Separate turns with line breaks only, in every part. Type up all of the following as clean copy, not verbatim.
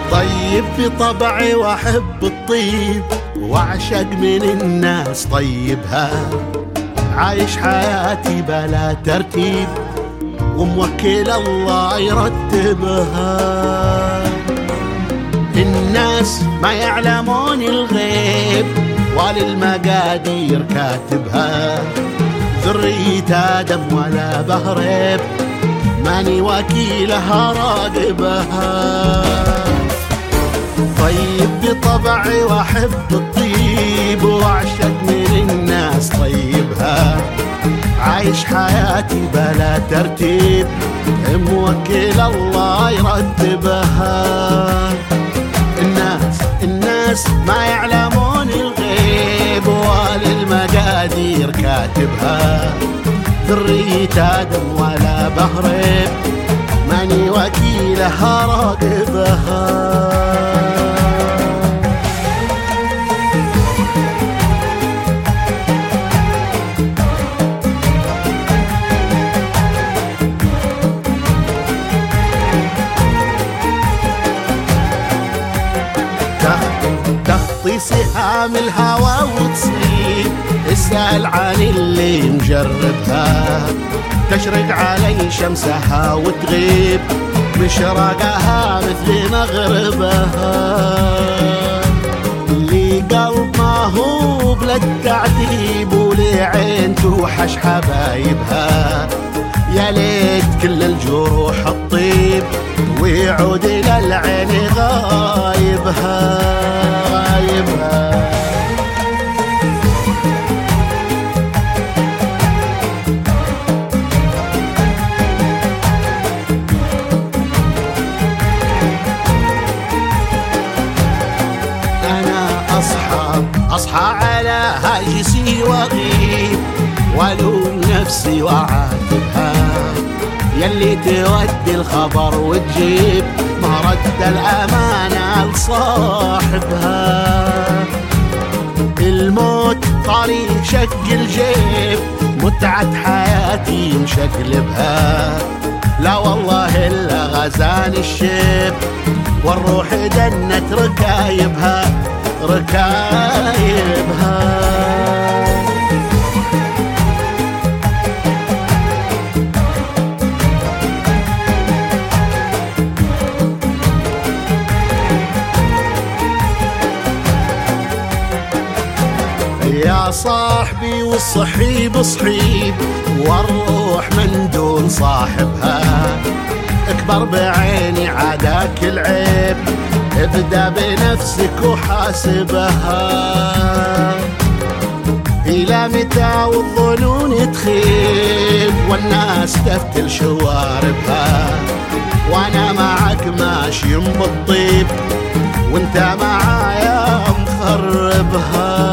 طيب بطبعي واحب الطيب، واعشق من الناس طيبها، عايش حياتي بلا ترتيب، وموكل الله يرتبها. الناس ما يعلمون الغيب، وللمقادير كاتبها، ذرية آدم ولا بهرب، ماني وكيلها راقبها. طيب بطبعي واحب الطيب، واعشق من الناس طيبها، عايش حياتي بلا ترتيب، موكل الله يرتبها. الناس ما يعلمون الغيب، وللمقادير كاتبها، ذرية آدم ولا بهرب، ماني وكيلها راقبها. تخطي سهام الهوى وتصيب، اسأل عن اللي مجربها، تشرق علي شمسها وتغيب، مشرقها مثل مغربها. اللي قلب ما هو بلا التعذيب، ولعين توحش حبايبها، يا ليت كل الجروح الطيب، ويعود إلى العين غايبها. أنا أصحى على هاجسي وغيب، والوم نفسي وعاتبها، يلي تودي الخبر وتجيب، ما رد الأمانة لصاحبها. الموت طريق شق الجيب، متعة حياتي مشقلبها، لا والله إلا غزان الشيب، والروح دنت ركايبها. يا صاحبي والصحيب صحيب، والروح من دون صاحبها، اكبر بعيني عاداك العيب، ابدأ بنفسك وحاسبها. إلى متى والظنون تخيب، والناس تفتل شواربها، وانا معك ماشي بالطيب، وانت معايا مخربها.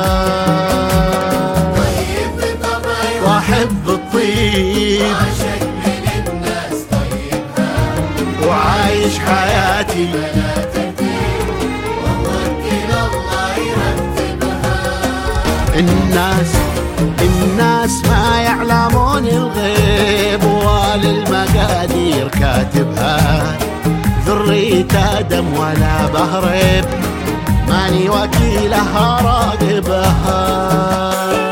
واحب الطيب،
عاشق من الناس طيبها،
وعايش حياتي
بلا ترتيب، وموكل الله يرتبها.
الناس ما يعلمون الغيب، وللمقادير كاتبها، ذرية آدم ولا بهرب، ماني وكيلها راقبها.